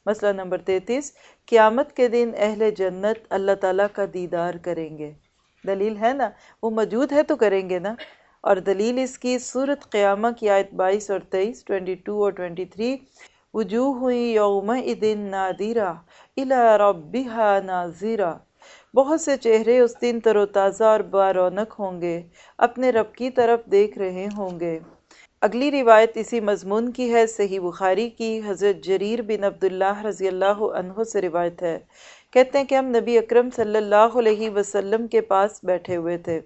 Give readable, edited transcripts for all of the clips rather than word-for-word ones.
مسئلہ نمبر 33، قیامت کے دن اہل جنت اللہ تعالیٰ کا دیدار کریں گے۔ دلیل ہے نا، وہ موجود ہے تو کریں گے نا۔ اور دلیل اس کی سورۃ قیامہ کی آیت 22 اور 23، 22 اور 23، وجوہ یومئذ نادرہ الی ربہا ناظرہ، بہت سے چہرے اس دن تر و تازہ اور بارونق ہوں گے، اپنے رب کی طرف دیکھ رہے ہوں گے۔ اگلی روایت اسی مضمون کی ہے، صحیح بخاری کی، حضرت جریر بن عبداللہ رضی اللہ عنہ سے روایت ہے، کہتے ہیں کہ ہم نبی اکرم صلی اللہ علیہ وسلم کے پاس بیٹھے ہوئے تھے۔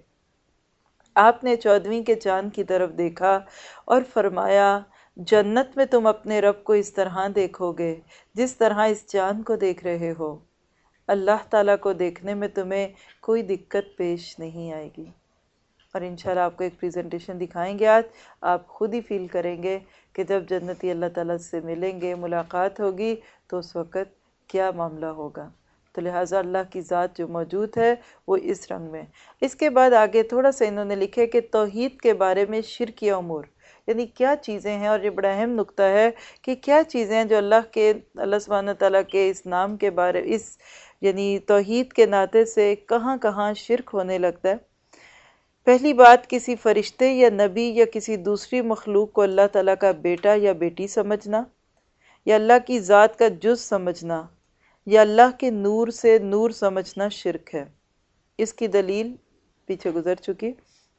آپ نے 14ویں کے چاند کی طرف دیکھا اور فرمایا، جنت میں تم اپنے رب کو اس طرح دیکھو گے جس طرح اس چاند کو دیکھ رہے ہو۔ اللہ تعالیٰ کو دیکھنے میں تمہیں کوئی دقت پیش نہیں آئے گی۔ اور انشاءاللہ آپ کو ایک پریزنٹیشن دکھائیں گے آج، آپ خود ہی فیل کریں گے کہ جب جنتی اللہ تعالیٰ سے ملیں گے، ملاقات ہوگی، تو اس وقت کیا معاملہ ہوگا۔ تو لہٰذا اللہ کی ذات جو موجود ہے وہ اس رنگ میں۔ اس کے بعد آگے تھوڑا سا انہوں نے لکھے کہ توحید کے بارے میں شرکی امور، یعنی کیا چیزیں ہیں، اور یہ بڑا اہم نقطہ ہے کہ کیا چیزیں ہیں جو اللہ سبحانہ تعالیٰ کے اس نام کے بارے، اس یعنی توحید کے ناطے سے کہاں کہاں شرک ہونے لگتا ہے۔ پہلی بات، کسی فرشتے یا نبی یا کسی دوسری مخلوق کو اللہ تعالیٰ کا بیٹا یا بیٹی سمجھنا، یا اللہ کی ذات کا جز سمجھنا، یا اللہ کے نور سے نور سمجھنا شرک ہے۔ اس کی دلیل پیچھے گزر چکی۔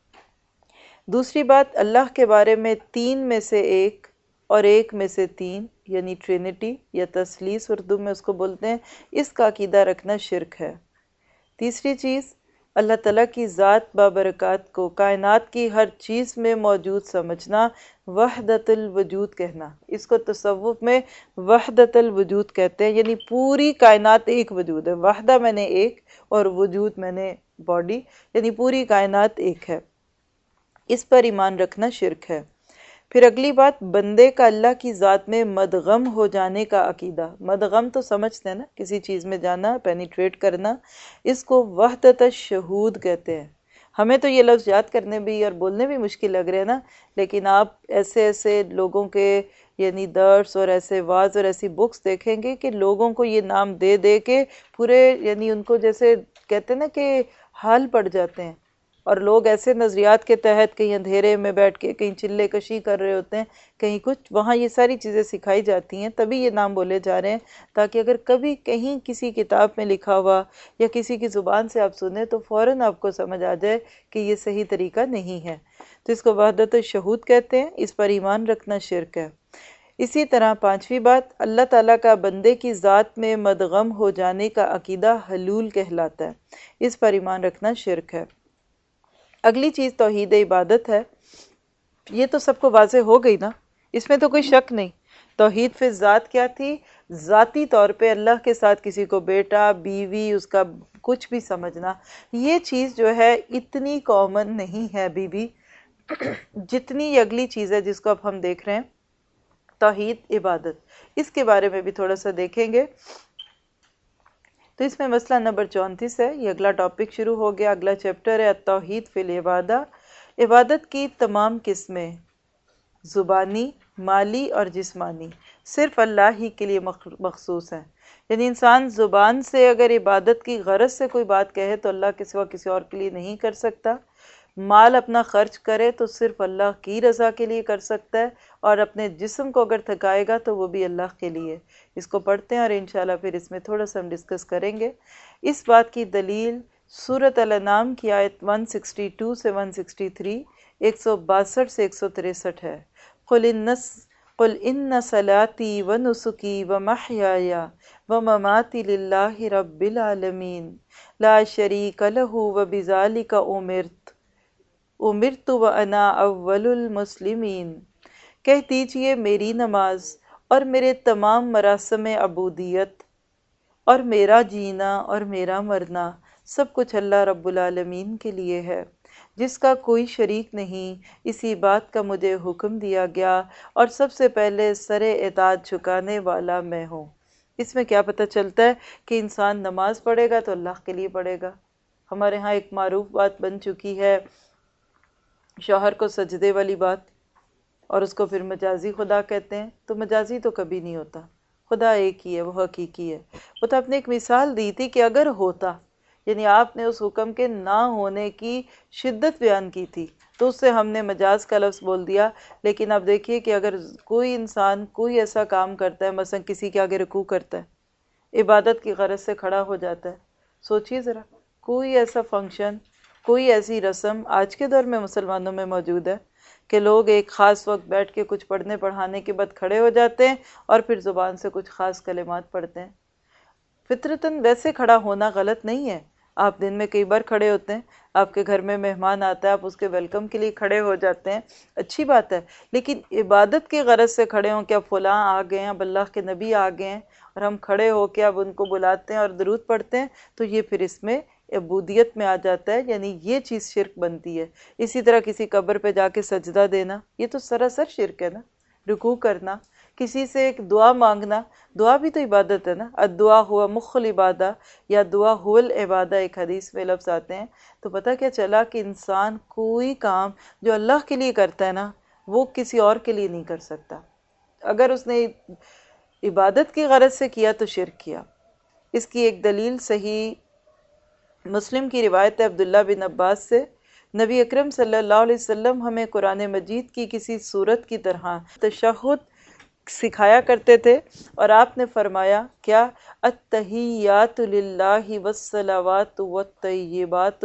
دوسری بات، اللہ کے بارے میں 3 میں سے 1 اور 1 میں سے 3 یعنی ٹرینٹی یا تثلیث اردو میں اس کو بولتے ہیں، اس کا عقیدہ رکھنا شرک ہے۔ تیسری چیز، اللہ تعالیٰ کی ذات بابرکات کو کائنات کی ہر چیز میں موجود سمجھنا، وحدت الوجود کہنا، اس کو تصوف میں وحدت الوجود کہتے ہیں، یعنی پوری کائنات ایک وجود ہے۔ وحدہ میں نے ایک اور وجود میں نے باڈی، یعنی پوری کائنات ایک ہے، اس پر ایمان رکھنا شرک ہے۔ پھر اگلی بات، بندے کا اللہ کی ذات میں مدغم ہو جانے کا عقیدہ۔ مدغم تو سمجھتے ہیں نا، کسی چیز میں جانا، پینیٹریٹ کرنا، اس کو وحدت الشہود کہتے ہیں۔ ہمیں تو یہ لفظ یاد کرنے بھی اور بولنے بھی مشکل لگ رہے ہیں نا، لیکن آپ ایسے ایسے لوگوں کے یعنی درس اور ایسے واعظ اور ایسی بکس دیکھیں گے کہ لوگوں کو یہ نام دے دے کے پورے یعنی ان کو جیسے کہتے ہیں نا کہ حال پڑ جاتے ہیں، اور لوگ ایسے نظریات کے تحت کہیں اندھیرے میں بیٹھ کے کہیں چلے کشی کر رہے ہوتے ہیں، کہیں کچھ، وہاں یہ ساری چیزیں سکھائی جاتی ہیں، تبھی یہ نام بولے جا رہے ہیں، تاکہ اگر کبھی کہیں کسی کتاب میں لکھا ہوا یا کسی کی زبان سے آپ سنیں تو فوراً آپ کو سمجھ آ جائے کہ یہ صحیح طریقہ نہیں ہے۔ تو اس کو وحدت الشہود کہتے ہیں، اس پر ایمان رکھنا شرک ہے۔ اسی طرح 5ویں بات، اللہ تعالیٰ کا بندے کی ذات میں مدغم ہو جانے کا عقیدہ حلول کہلاتا ہے، اس پر ایمان رکھنا شرک ہے۔ اگلی چیز توحید عبادت ہے۔ یہ تو سب کو واضح ہو گئی نا، اس میں تو کوئی شک نہیں۔ توحید فی ذات کیا تھی؟ ذاتی طور پہ اللہ کے ساتھ کسی کو بیٹا، بیوی، اس کا کچھ بھی سمجھنا، یہ چیز جو ہے اتنی کامن نہیں ہے ابھی بھی جتنی یہ اگلی چیز ہے جس کو اب ہم دیکھ رہے ہیں، توحید عبادت۔ اس کے بارے میں بھی تھوڑا سا دیکھیں گے۔ تو اس میں مسئلہ نمبر 34 ہے، یہ اگلا ٹاپک شروع ہو گیا، اگلا چیپٹر ہے التوحید فی العبادہ۔ عبادت کی تمام قسمیں، زبانی، مالی اور جسمانی، صرف اللہ ہی کے لیے مخصوص ہیں۔ یعنی انسان زبان سے اگر عبادت کی غرض سے کوئی بات کہے تو اللہ کے سوا کسی اور کے لیے نہیں کر سکتا۔ مال اپنا خرچ کرے تو صرف اللہ کی رضا کے لیے کر سکتا ہے، اور اپنے جسم کو اگر تھکائے گا تو وہ بھی اللہ کے لیے۔ اس کو پڑھتے ہیں اور انشاءاللہ پھر اس میں تھوڑا سا ہم ڈسکس کریں گے۔ اس بات کی دلیل سورۃ الانعام کی آیت 162 سے 163، 162 سے 163 ہے۔ قل ان صلاتی ونسکی ومحیای ومماتی للہ رب العالمین لا شریک لہ وبذالک امرت وانا اول المسلمین۔ کہہ دیجئے میری نماز اور میرے تمام مراسم عبودیت اور میرا جینا اور میرا مرنا سب کچھ اللہ رب العالمین کے لیے ہے، جس کا کوئی شریک نہیں، اسی بات کا مجھے حکم دیا گیا اور سب سے پہلے سر اطاعت جھکانے والا میں ہوں۔ اس میں کیا پتہ چلتا ہے کہ انسان نماز پڑھے گا تو اللہ کے لیے پڑھے گا۔ ہمارے ہاں ایک معروف بات بن چکی ہے شوہر کو سجدے والی بات، اور اس کو پھر مجازی خدا کہتے ہیں۔ تو مجازی تو کبھی نہیں ہوتا، خدا ایک ہی ہے، وہ حقیقی ہے۔ وہ تو آپ نے ایک مثال دی تھی کہ اگر ہوتا، یعنی آپ نے اس حکم کے نہ ہونے کی شدت بیان کی تھی، تو اس سے ہم نے مجاز کا لفظ بول دیا۔ لیکن اب دیکھیے کہ اگر کوئی انسان کوئی ایسا کام کرتا ہے، مثلا کسی کے آگے رکوع کرتا ہے، عبادت کی غرض سے کھڑا ہو جاتا ہے، سوچیے ذرا، کوئی ایسا فنکشن، کوئی ایسی رسم آج کے دور میں مسلمانوں میں موجود ہے کہ لوگ ایک خاص وقت بیٹھ کے کچھ پڑھنے پڑھانے کے بعد کھڑے ہو جاتے ہیں اور پھر زبان سے کچھ خاص کلمات پڑھتے ہیں۔ فطرتاً ویسے کھڑا ہونا غلط نہیں ہے، آپ دن میں کئی بار کھڑے ہوتے ہیں، آپ کے گھر میں مہمان آتا ہے، آپ اس کے ویلکم کے لیے کھڑے ہو جاتے ہیں، اچھی بات ہے۔ لیکن عبادت کی غرض سے کھڑے ہوں کہ اب فلاں آ گئے ہیں، اب اللہ کے نبی آ گئے ہیں اور ہم کھڑے ہو کے اب ان کو بلاتے ہیں اور درود پڑھتے ہیں، تو یہ پھر اس میں عبودیت میں آ جاتا ہے، یعنی یہ چیز شرک بنتی ہے۔ اسی طرح کسی قبر پہ جا کے سجدہ دینا، یہ تو سراسر شرک ہے نا۔ رکوع کرنا، کسی سے ایک دعا مانگنا، دعا بھی تو عبادت ہے نا۔ الدعا ہوا مخ العبادہ یا دعا هو العبادہ، ایک حدیث میں لفظ آتے ہیں۔ تو پتہ کیا چلا کہ انسان کوئی کام جو اللہ کے لیے کرتا ہے نا، وہ کسی اور کے لیے نہیں کر سکتا۔ اگر اس نے عبادت کی غرض سے کیا تو شرک کیا۔ اس کی ایک دلیل صحیح مسلم کی روایت ہے عبداللہ بن عباس سے، نبی اکرم صلی اللہ علیہ وسلم ہمیں قرآن مجید کی کسی سورت کی طرح تشہد سکھایا کرتے تھے، اور آپ نے فرمایا کیا، التحیات للہ والصلوات والطیبات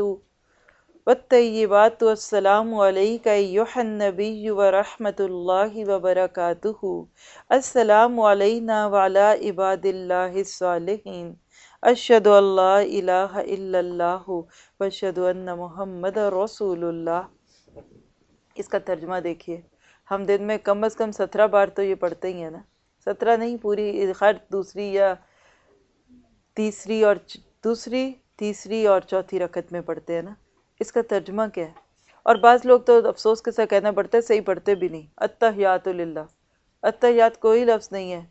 السلام علیک ایھا النبی ورحمۃ اللہ وبرکاتہ، السلام علینا وعلی عباد اللہ الصالحین، اشہد ان لا الہ الا اللہ واشہد ان محمد رسول اللہ۔ اس کا ترجمہ دیکھیے، ہم دن میں کم از کم 17 بار تو یہ پڑھتے ہی ہیں نا، 17 نہیں، پوری خیر دوسری یا تیسری اور چوتھی رکعت میں پڑھتے ہیں نا۔ اس کا ترجمہ کیا ہے؟ اور بعض لوگ تو افسوس کے ساتھ کہنا پڑتا ہے صحیح پڑھتے بھی نہیں، التحیات للہ، التحیات کوئی لفظ نہیں ہے،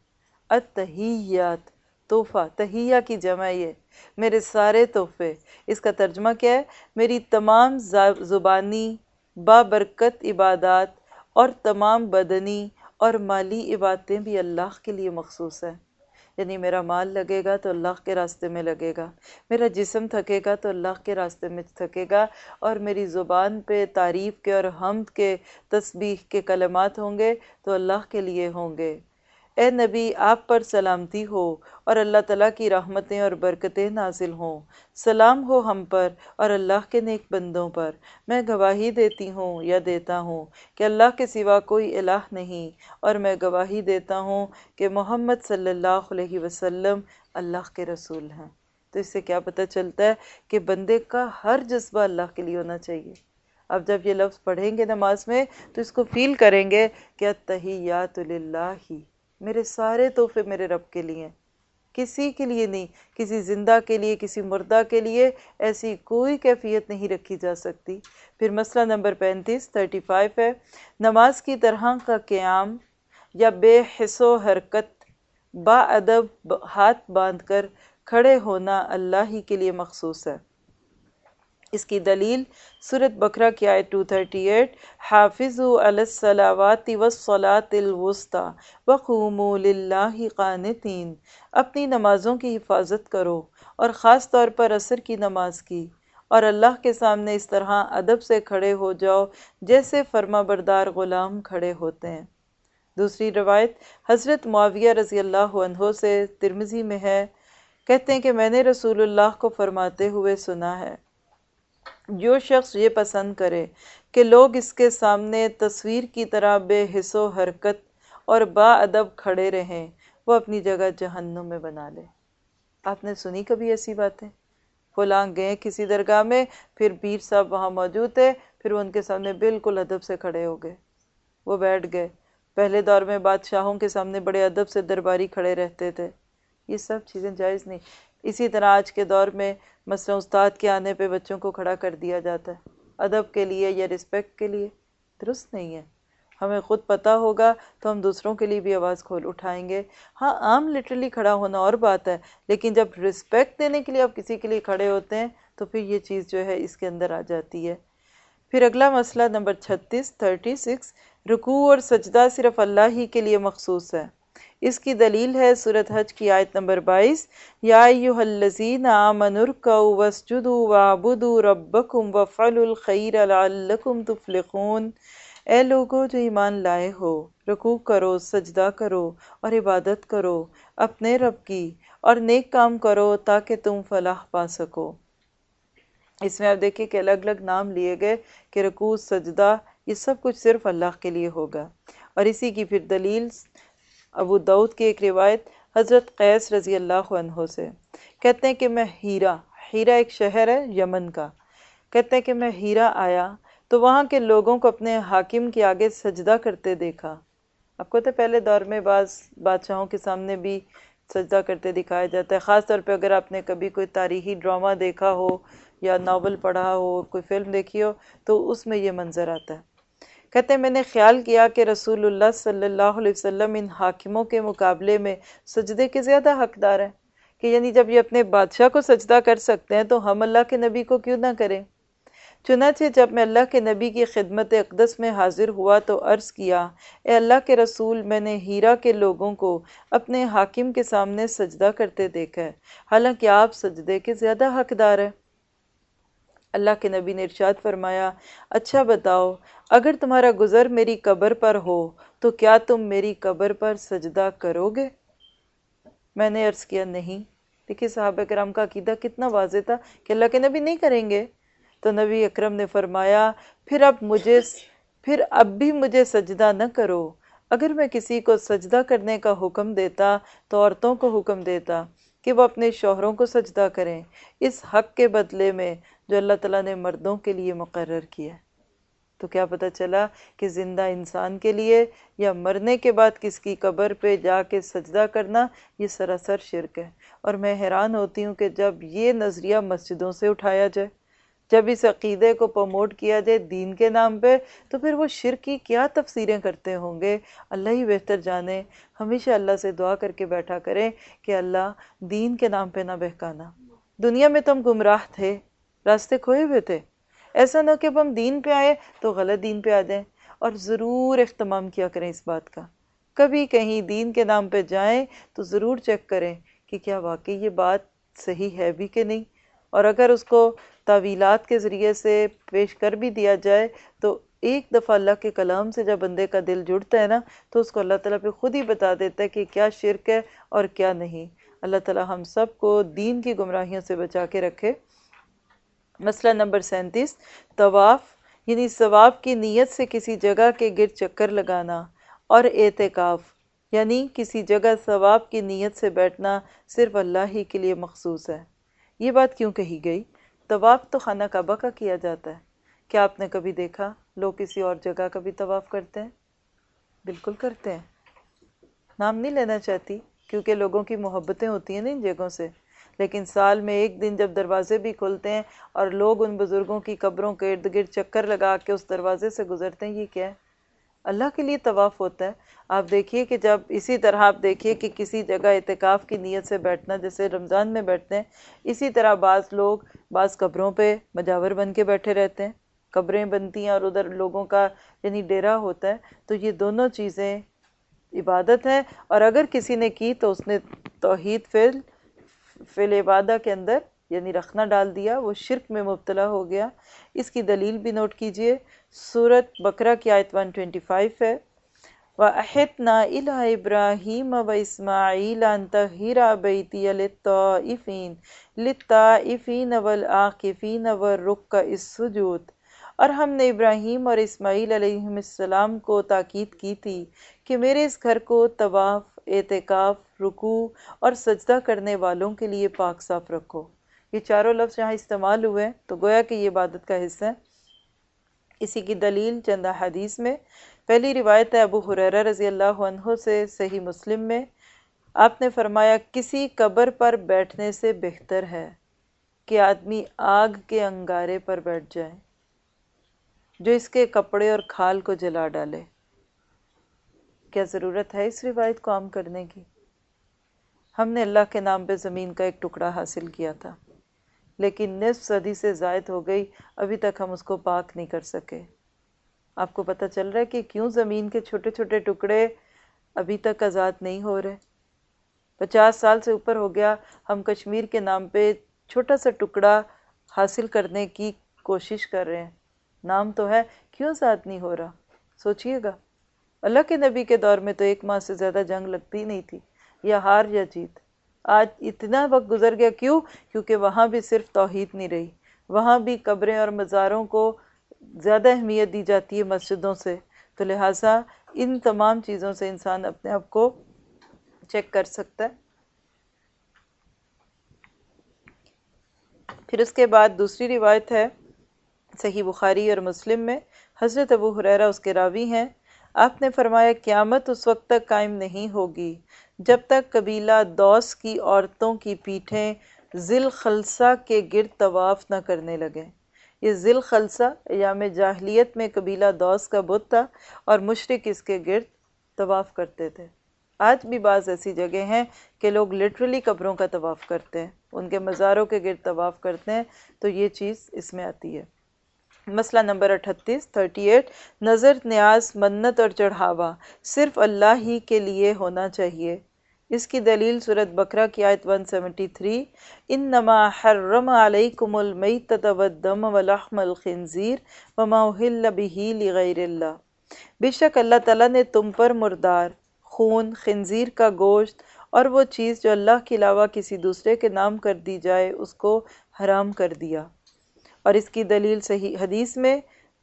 التحیات تحفہ، تحیہ کی جمع یہ، میرے سارے تحفے۔ اس کا ترجمہ کیا ہے؟ میری تمام زبانی بابرکت عبادات اور تمام بدنی اور مالی عبادتیں بھی اللہ کے لیے مخصوص ہیں۔ یعنی میرا مال لگے گا تو اللہ کے راستے میں لگے گا، میرا جسم تھکے گا تو اللہ کے راستے میں تھکے گا، اور میری زبان پہ تعریف کے اور حمد کے، تسبیح کے کلمات ہوں گے تو اللہ کے لیے ہوں گے۔ اے نبی، آپ پر سلامتی ہو اور اللہ تعالیٰ کی رحمتیں اور برکتیں نازل ہوں، سلام ہو ہم پر اور اللہ کے نیک بندوں پر۔ میں گواہی دیتی ہوں یا دیتا ہوں کہ اللہ کے سوا کوئی الہ نہیں، اور میں گواہی دیتا ہوں کہ محمد صلی اللہ علیہ وسلم اللہ کے رسول ہیں۔ تو اس سے کیا پتہ چلتا ہے کہ بندے کا ہر جذبہ اللہ کے لیے ہونا چاہیے۔ اب جب یہ لفظ پڑھیں گے نماز میں تو اس کو فیل کریں گے کہ التحیات للہ، میرے سارے تحفے میرے رب کے لیے ہیں، کسی کے لیے نہیں، کسی زندہ کے لیے، کسی مردہ کے لیے ایسی کوئی کیفیت نہیں رکھی جا سکتی۔ پھر مسئلہ نمبر 35 ہے، نماز کی طرح کا قیام یا بے حس و حرکت با ادب ہاتھ باندھ کر کھڑے ہونا اللہ ہی کے لیے مخصوص ہے۔ اس کی دلیل سورۃ بقرہ کی آیت 238، حافظوا علی الصلوات والصلاۃ الوسطی وقوموا للہ قانتین، اپنی نمازوں کی حفاظت کرو اور خاص طور پر عصر کی نماز کی، اور اللہ کے سامنے اس طرح ادب سے کھڑے ہو جاؤ جیسے فرما بردار غلام کھڑے ہوتے ہیں۔ دوسری روایت حضرت معاویہ رضی اللہ عنہ سے ترمذی میں ہے، کہتے ہیں کہ میں نے رسول اللہ کو فرماتے ہوئے سنا ہے، جو شخص یہ پسند کرے کہ لوگ اس کے سامنے تصویر کی طرح بے حس و حرکت اور با ادب کھڑے رہیں، وہ اپنی جگہ جہنم میں بنا لے۔ آپ نے سنی کبھی ایسی باتیں؟ فلاں گئے کسی درگاہ میں، پھر پیر صاحب وہاں موجود تھے، پھر وہ ان کے سامنے بالکل ادب سے کھڑے ہو گئے، وہ بیٹھ گئے۔ پہلے دور میں بادشاہوں کے سامنے بڑے ادب سے درباری کھڑے رہتے تھے۔ یہ سب چیزیں جائز نہیں۔ اسی طرح آج کے دور میں مثلا استاد کے آنے پہ بچوں کو کھڑا کر دیا جاتا ہے ادب کے لیے یا رسپیکٹ کے لیے، درست نہیں ہے۔ ہمیں خود پتہ ہوگا تو ہم دوسروں کے لیے بھی آواز کھول اٹھائیں گے۔ ہاں، عام لٹرلی کھڑا ہونا اور بات ہے، لیکن جب رسپیکٹ دینے کے لیے آپ کسی کے لیے کھڑے ہوتے ہیں تو پھر یہ چیز جو ہے اس کے اندر آ جاتی ہے۔ پھر اگلا مسئلہ نمبر 36 رکوع اور سجدہ صرف اللہ ہی کے لیے مخصوص ہے۔ اس کی دلیل ہے سورۃ حج کی آیت نمبر 22، یا ایھا الذین آمنوا ارکعوا واسجدوا واعبدوا ربکم وافعلوا الخیر لعلکم تفلحون۔ اے لوگو جو ایمان لائے ہو، رکوع کرو، سجدہ کرو اور عبادت کرو اپنے رب کی، اور نیک کام کرو تاکہ تم فلاح پا سکو۔ اس میں آپ دیکھیں کہ الگ الگ نام لیے گئے کہ رکوع، سجدہ، یہ سب کچھ صرف اللہ کے لیے ہوگا۔ اور اسی کی پھر دلیل ابو داؤد کی ایک روایت حضرت قیس رضی اللہ عنہ سے، کہتے ہیں کہ میں ہیرا ایک شہر ہے یمن کا، کہتے ہیں کہ میں ہیرا آیا تو وہاں کے لوگوں کو اپنے حاکم کے آگے سجدہ کرتے دیکھا۔ آپ کو تو پہلے دور میں بعض بادشاہوں کے سامنے بھی سجدہ کرتے دکھایا جاتا ہے، خاص طور پہ اگر آپ نے کبھی کوئی تاریخی ڈرامہ دیکھا ہو یا ناول پڑھا ہو، کوئی فلم دیکھی ہو تو اس میں یہ منظر آتا ہے۔ کہتے ہیں میں نے خیال کیا کہ رسول اللہ صلی اللہ علیہ وسلم ان حاکموں کے مقابلے میں سجدے کے زیادہ حقدار ہیں، کہ یعنی جب یہ اپنے بادشاہ کو سجدہ کر سکتے ہیں تو ہم اللہ کے نبی کو کیوں نہ کریں۔ چنانچہ جب میں اللہ کے نبی کی خدمت اقدس میں حاضر ہوا تو عرض کیا، اے اللہ کے رسول، میں نے ہیرا کے لوگوں کو اپنے حاکم کے سامنے سجدہ کرتے دیکھا ہے، حالانکہ آپ سجدے کے زیادہ حقدار ہیں۔ اللہ کے نبی نے ارشاد فرمایا، اچھا بتاؤ، اگر تمہارا گزر میری قبر پر ہو تو کیا تم میری قبر پر سجدہ کرو گے؟ میں نے عرض کیا نہیں۔ دیکھیے صحابہ کرام کا عقیدہ کتنا واضح تھا کہ اللہ کے نبی نہیں کریں گے۔ تو نبی اکرم نے فرمایا، پھر اب بھی مجھے سجدہ نہ کرو۔ اگر میں کسی کو سجدہ کرنے کا حکم دیتا تو عورتوں کو حکم دیتا کہ وہ اپنے شوہروں کو سجدہ کریں، اس حق کے بدلے میں جو اللہ تعالیٰ نے مردوں کے لیے مقرر کیا۔ تو کیا پتہ چلا کہ زندہ انسان کے لیے یا مرنے کے بعد کس کی قبر پہ جا کے سجدہ کرنا یہ سراسر شرک ہے۔ اور میں حیران ہوتی ہوں کہ جب یہ نظریہ مسجدوں سے اٹھایا جائے، جب اس عقیدے کو پروموٹ کیا جائے دین کے نام پہ، تو پھر وہ شرک کی کیا تفسیریں کرتے ہوں گے، اللہ ہی بہتر جانے۔ ہمیشہ اللہ سے دعا کر کے بیٹھا کریں کہ اللہ دین کے نام پہ نہ بہکانا۔ دنیا میں تو ہم گمراہ تھے، راستے کھوئے ہوئے تھے، ایسا نہ کہ اب ہم دین پہ آئے تو غلط دین پہ آ جائیں۔ اور ضرور اہتمام کیا کریں اس بات کا، کبھی کہیں دین کے نام پہ جائیں تو ضرور چیک کریں کہ کیا واقعی یہ بات صحیح ہے بھی کہ نہیں، اور اگر اس کو تعویلات کے ذریعے سے پیش کر بھی دیا جائے تو ایک دفعہ اللہ کے کلام سے جب بندے کا دل جڑتا ہے نا تو اس کو اللہ تعالیٰ پہ خود ہی بتا دیتا ہے کہ کیا شرک ہے اور کیا نہیں۔ اللہ تعالیٰ ہم سب کو دین کی گمراہیوں سے بچا کے رکھے۔ مسئلہ نمبر 37، طواف یعنی ثواب کی نیت سے کسی جگہ کے گرد چکر لگانا، اور اعتکاف یعنی کسی جگہ ثواب کی نیت سے بیٹھنا صرف اللہ ہی کے لیے مخصوص ہے۔ یہ بات کیوں کہی گئی؟ طواف تو خانہ کعبہ کا کیا جاتا ہے، کیا آپ نے کبھی دیکھا لوگ کسی اور جگہ کا بھی طواف کرتے ہیں؟ بالکل کرتے ہیں۔ نام نہیں لینا چاہتی کیونکہ لوگوں کی محبتیں ہوتی ہیں نا ان جگہوں سے، لیکن سال میں ایک دن جب دروازے بھی کھلتے ہیں اور لوگ ان بزرگوں کی قبروں کے ارد گرد چکر لگا کے اس دروازے سے گزرتے ہیں، یہ کیا ہے؟ اللہ کے لیے طواف ہوتا ہے۔ آپ دیکھیے کہ جب اسی طرح آپ دیکھیے کہ کسی جگہ اعتکاف کی نیت سے بیٹھنا، جیسے رمضان میں بیٹھتے ہیں، اسی طرح بعض قبروں پہ مجاور بن کے بیٹھے رہتے ہیں، قبریں بنتی ہیں اور ادھر لوگوں کا یعنی ڈیرا ہوتا ہے۔ تو یہ دونوں چیزیں عبادت ہے، اور اگر کسی نے کی تو اس نے توحید فی العبادہ کے اندر یعنی رکھنا ڈال دیا، وہ شرک میں مبتلا ہو گیا۔ اس کی دلیل بھی نوٹ کیجئے، سورۃ بقرہ کی آیت 125 ہے، وَأَحِطْنَا إِلَىٰ إِبْرَاهِيمَ وَإِسْمَاعِيلَ أَن طَهِّرَ بَيْتِيَ لِلطَّائِفِينَ وَالْعَاكِفِينَ وَالرُّكَّعِ السُّجُودِ۔ اور ہم نے ابراہیم اور اسماعیل علیہ السلام کو تاکید کی تھی کہ میرے اس گھر کو طواف، اعتکاف، رکوع اور سجدہ کرنے والوں کے لیے پاک صاف رکھو۔ یہ چاروں لفظ یہاں استعمال ہوئے تو گویا کہ یہ عبادت کا حصہ ہے۔ اسی کی دلیل چند حدیث میں، پہلی روایت ہے ابو ہریرہ رضی اللہ عنہ سے صحیح مسلم میں، آپ نے فرمایا کسی قبر پر بیٹھنے سے بہتر ہے کہ آدمی آگ کے انگارے پر بیٹھ جائے جو اس کے کپڑے اور کھال کو جلا ڈالے۔ کیا ضرورت ہے اس روایت کو عام کرنے کی؟ ہم نے اللہ کے نام پہ زمین کا ایک ٹکڑا حاصل کیا تھا، لیکن نصف صدی سے زائد ہو گئی، ابھی تک ہم اس کو پاک نہیں کر سکے۔ آپ کو پتہ چل رہا ہے کہ کیوں زمین کے چھوٹے چھوٹے ٹکڑے ابھی تک آزاد نہیں ہو رہے. 50 سال سے اوپر ہو گیا ہم کشمیر کے نام پہ چھوٹا سا ٹکڑا حاصل کرنے کی کوشش کر رہے ہیں. نام تو ہے، کیوں آزاد نہیں ہو رہا؟ سوچئے گا. اللہ کے نبی کے دور میں تو 1 ماہ سے زیادہ جنگ لگتی نہیں تھی، یا ہار یا جیت. آج اتنا وقت گزر گیا، کیوں؟ کیونکہ وہاں بھی صرف توحید نہیں رہی، وہاں بھی قبریں اور مزاروں کو زیادہ اہمیت دی جاتی ہے مسجدوں سے. تو لہٰذا ان تمام چیزوں سے انسان اپنے آپ کو چیک کر سکتا ہے. پھر اس کے بعد دوسری روایت ہے صحیح بخاری اور مسلم میں، حضرت ابو ہریرہ اس کے راوی ہیں. آپ نے فرمایا قیامت اس وقت تک قائم نہیں ہوگی جب تک قبیلہ دوس کی عورتوں کی پیٹھیں ذی الخلصہ کے گرد طواف نہ کرنے لگیں. یہ ذی الخلصہ ایام جاہلیت میں قبیلہ دوس کا بت تھا اور مشرک اس کے گرد طواف کرتے تھے. آج بھی بعض ایسی جگہ ہیں کہ لوگ لٹرلی قبروں کا طواف کرتے ہیں، ان کے مزاروں کے گرد طواف کرتے ہیں. تو یہ چیز اس میں آتی ہے. مسئلہ نمبر 38 نظر، نیاز، منت اور چڑھاوا صرف اللہ ہی کے لیے ہونا چاہیے. اس کی دلیل سورۃ بقرہ کی آیت 173، انما حرم علیکم المیتۃ والدم ولحم الخنزیر وما اہل بہ لغیر اللہ. بے شک اللہ تعالیٰ نے تم پر مردار، خون، خنزیر کا گوشت اور وہ چیز جو اللہ کے علاوہ کسی دوسرے کے نام کر دی جائے اس کو حرام کر دیا. اور اس کی دلیل صحیح حدیث میں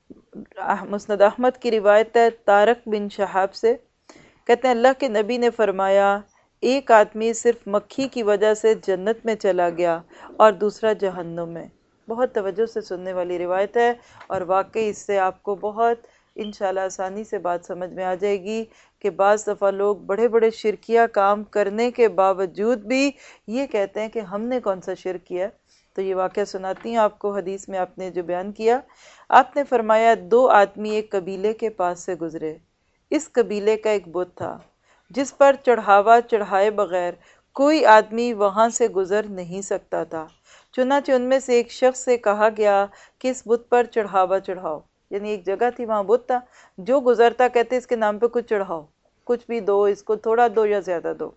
مسند احمد کی روایت ہے طارق بن شہاب سے، کہتے ہیں اللہ کے نبی نے فرمایا ایک آدمی صرف مکھی کی وجہ سے جنت میں چلا گیا اور دوسرا جہنم میں. بہت توجہ سے سننے والی روایت ہے اور واقعی اس سے آپ کو بہت انشاءاللہ آسانی سے بات سمجھ میں آ جائے گی کہ بعض دفعہ لوگ بڑے بڑے شرکیہ کام کرنے کے باوجود بھی یہ کہتے ہیں کہ ہم نے کون سا شرک کیا. تو یہ واقعہ سناتی ہیں آپ کو. حدیث میں آپ نے جو بیان کیا، آپ نے فرمایا 2 آدمی ایک قبیلے کے پاس سے گزرے. اس قبیلے کا ایک بت تھا جس پر چڑھاوا چڑھائے بغیر کوئی آدمی وہاں سے گزر نہیں سکتا تھا. چنانچہ ان میں سے ایک شخص سے کہا گیا کہ اس بت پر چڑھاوا چڑھاؤ. یعنی ایک جگہ تھی، وہاں بت تھا، جو گزرتا کہتے اس کے نام پہ کچھ چڑھاؤ، کچھ بھی دو، اس کو تھوڑا دو یا زیادہ دو.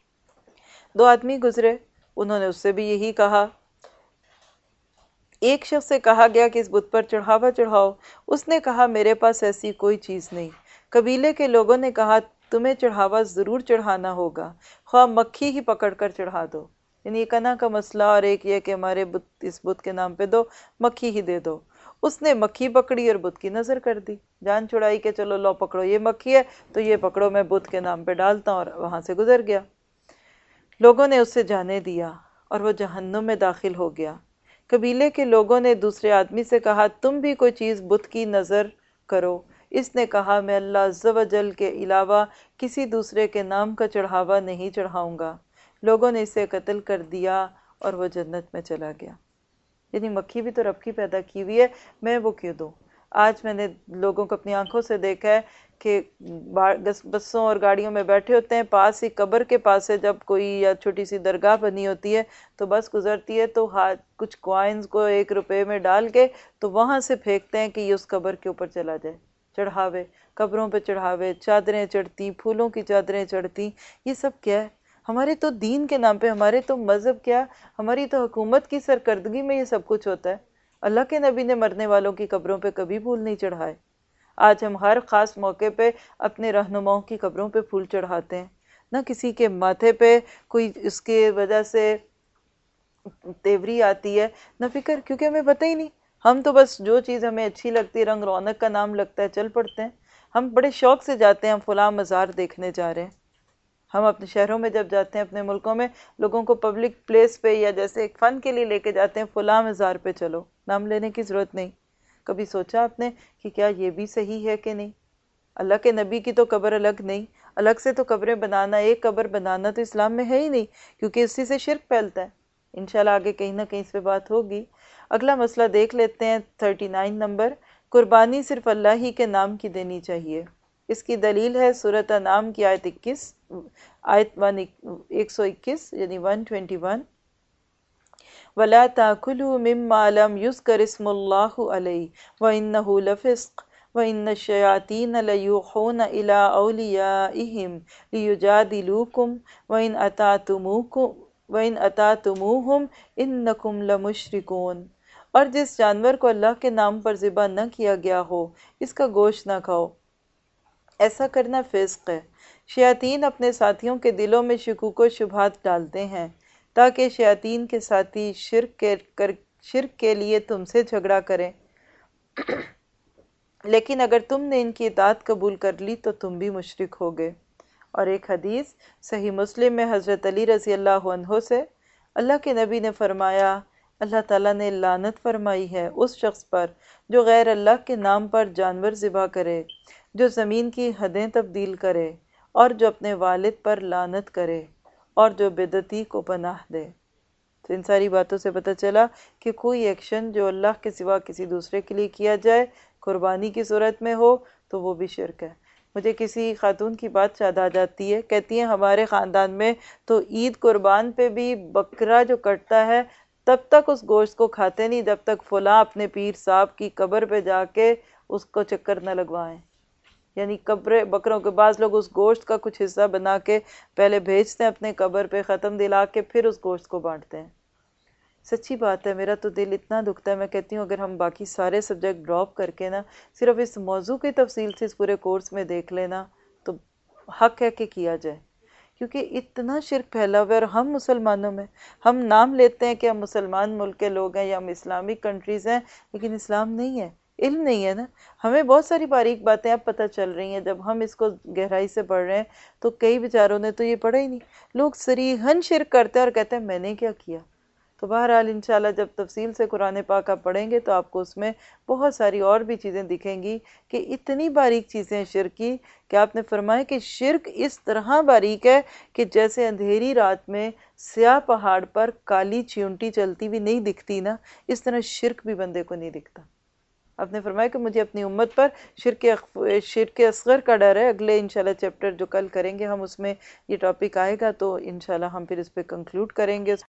2 آدمی گزرے، انہوں نے اس سے بھی یہی کہا. ایک شخص سے کہا گیا کہ اس بت پر چڑھاوا چڑھاؤ. اس نے کہا میرے پاس ایسی کوئی چیز نہیں. قبیلے کے لوگوں نے کہا تمہیں چڑھاوا ضرور چڑھانا ہوگا، خواہ مکھی ہی پکڑ کر چڑھا دو. یعنی ایک انا کا مسئلہ، اور ایک یہ کہ ہمارے اس بت کے نام پہ دو، مکھی ہی دے دو. اس نے مکھی پکڑی اور بت کی نظر کر دی، جان چھڑائی کہ چلو لو پکڑو، یہ مکھی ہے تو یہ پکڑو، میں بت کے نام پہ ڈالتا ہوں، اور وہاں سے گزر گیا. لوگوں نے اسے جانے دیا اور وہ جہنم میں داخل ہو گیا. قبیلے کے لوگوں نے دوسرے آدمی سے کہا تم بھی کوئی چیز بت کی نظر کرو. اس نے کہا میں اللہ عز و جل کے علاوہ کسی دوسرے کے نام کا چڑھاوا نہیں چڑھاؤں گا. لوگوں نے اسے قتل کر دیا اور وہ جنت میں چلا گیا. یعنی مکھی بھی تو رب کی پیدا کی ہوئی ہے، میں وہ کیوں دوں؟ آج میں نے لوگوں کو اپنی آنکھوں سے دیکھا ہے کہ بسوں اور گاڑیوں میں بیٹھے ہوتے ہیں، پاس ہی قبر کے پاس سے جب کوئی یا چھوٹی سی درگاہ بنی ہوتی ہے تو بس گزرتی ہے تو کچھ کوائنز کو 1 روپے میں ڈال کے تو وہاں سے پھینکتے ہیں کہ یہ اس قبر کے اوپر چلا جائے. چڑھاوے، قبروں پہ چڑھاوے، چادریں چڑھتی، پھولوں کی چادریں چڑھتی. یہ سب کیا ہے؟ ہمارے تو دین کے نام پہ، ہمارے تو مذہب کیا، ہماری تو حکومت کی سرکردگی میں یہ سب کچھ ہوتا ہے. اللہ کے نبی نے مرنے والوں کی قبروں پہ کبھی پھول نہیں چڑھائے. آج ہم ہر خاص موقع پہ اپنے رہنماؤں کی قبروں پہ پھول چڑھاتے ہیں. نہ کسی کے ماتھے پہ کوئی اس کے وجہ سے تیوری آتی ہے، نہ فکر، کیونکہ ہمیں پتہ ہی نہیں. ہم تو بس جو چیز ہمیں اچھی لگتی، رنگ رونق کا نام لگتا ہے، چل پڑتے ہیں. ہم بڑے شوق سے جاتے ہیں، ہم فلاں مزار دیکھنے جا رہے ہیں. ہم اپنے شہروں میں جب جاتے ہیں، اپنے ملکوں میں، لوگوں کو پبلک پلیس پہ یا جیسے ایک فن کے لیے لے کے جاتے ہیں، فلاں مزار پہ چلو. نام لینے کی ضرورت نہیں. کبھی سوچا آپ نے کہ کیا یہ بھی صحیح ہے کہ نہیں؟ اللہ کے نبی کی تو قبر الگ نہیں، الگ سے تو قبریں بنانا، ایک قبر بنانا تو اسلام میں ہے ہی نہیں، کیونکہ اسی سے شرک پھیلتا ہے. انشاءاللہ آگے کہیں نہ کہیں اس پہ بات ہوگی. اگلا مسئلہ دیکھ لیتے ہیں 39 نمبر. قربانی صرف اللہ ہی کے نام کی دینی چاہیے. اس کی دلیل ہے سورۃ انعام کی آیت 121 یعنی 121، وَلَا تَأْكُلُوا مِمَّا لَمْ يُذْكَرِ اسْمُ اللَّهِ عَلَيْهِ وَإِنَّهُ لَفِسْقٌ وَإِنَّ الشَّيَاطِينَ لَيُوحُونَ إِلَىٰ أَوْلِيَائِهِمْ لِيُجَادِلُوكُمْ وَإِنْ أَطَعْتُمُوهُمْ إِنَّكُمْ لَمُشْرِكُونَ۔ اور جس جانور کو اللہ کے نام پر ذبح نہ کیا گیا ہو اس کا گوشت نہ کھاؤ، ایسا کرنا فسق ہے۔ شیاطین اپنے ساتھیوں کے دلوں میں شکوک و شبہات ڈالتے ہیں تاکہ شیاطین کے ساتھی شرک کے لیے تم سے جھگڑا کریں، لیکن اگر تم نے ان کی اطاعت قبول کر لی تو تم بھی مشرک ہوگے۔ اور ایک حدیث صحیح مسلم میں حضرت علی رضی اللہ عنہ سے، اللہ کے نبی نے فرمایا، اللہ تعالیٰ نے لعنت فرمائی ہے اس شخص پر جو غیر اللہ کے نام پر جانور ذبح کرے، جو زمین کی حدیں تبدیل کرے، اور جو اپنے والد پر لعنت کرے، اور جو بدعتی کو پناہ دے۔ تو ان ساری باتوں سے پتہ چلا کہ کوئی ایکشن جو اللہ کے سوا کسی دوسرے کے لیے کیا جائے، قربانی کی صورت میں ہو، تو وہ بھی شرک ہے۔ مجھے کسی خاتون کی بات یاد آ جاتی ہے، کہتی ہیں ہمارے خاندان میں تو عید قربان پہ بھی بکرا جو کٹتا ہے تب تک اس گوشت کو کھاتے نہیں جب تک فلاں اپنے پیر صاحب کی قبر پہ جا کے اس کو چکر نہ لگوائیں۔ یعنی بکروں کے بعض لوگ اس گوشت کا کچھ حصہ بنا کے پہلے بھیجتے ہیں اپنے قبر پہ، ختم دلا کے پھر اس گوشت کو بانٹتے ہیں۔ سچی بات ہے، میرا تو دل اتنا دکھتا ہے، میں کہتی ہوں اگر ہم باقی سارے سبجیکٹ ڈراپ کر کے نا صرف اس موضوع کی تفصیل سے اس پورے کورس میں دیکھ لینا تو حق ہے کہ کیا جائے، کیونکہ اتنا شرک پھیلا ہوا ہے۔ اور ہم مسلمانوں میں ہم نام لیتے ہیں کہ ہم مسلمان ملک کے لوگ ہیں یا ہم اسلامک کنٹریز ہیں، لیکن اسلام نہیں ہے، علم نہیں ہے نا۔ ہمیں بہت ساری باریک باتیں اب پتہ چل رہی ہیں، جب ہم اس کو گہرائی سے پڑھ رہے ہیں تو کئی بیچاروں نے تو یہ پڑھا ہی نہیں، لوگ صریحاً شرک کرتے ہیں اور کہتے ہیں میں نے کیا کیا۔ تو بہرحال انشاءاللہ جب تفصیل سے قرآن پاک آپ پڑھیں گے تو آپ کو اس میں بہت ساری اور بھی چیزیں دکھیں گی کہ اتنی باریک چیزیں ہیں شرک کی، کہ آپ نے فرمایا کہ شرک اس طرح باریک ہے کہ جیسے اندھیری رات میں سیاہ پہاڑ پر کالی چیونٹی چلتی بھی نہیں دکھتی نا، اس طرح شرک بھی بندے کو نہیں دکھتا۔ آپ نے فرمایا کہ مجھے اپنی امت پر شرک اصغر کا ڈر ہے۔ اگلے انشاءاللہ چیپٹر جو کل کریں گے ہم، اس میں یہ ٹاپک آئے گا تو انشاءاللہ ہم پھر اس پہ کنکلوڈ کریں گے۔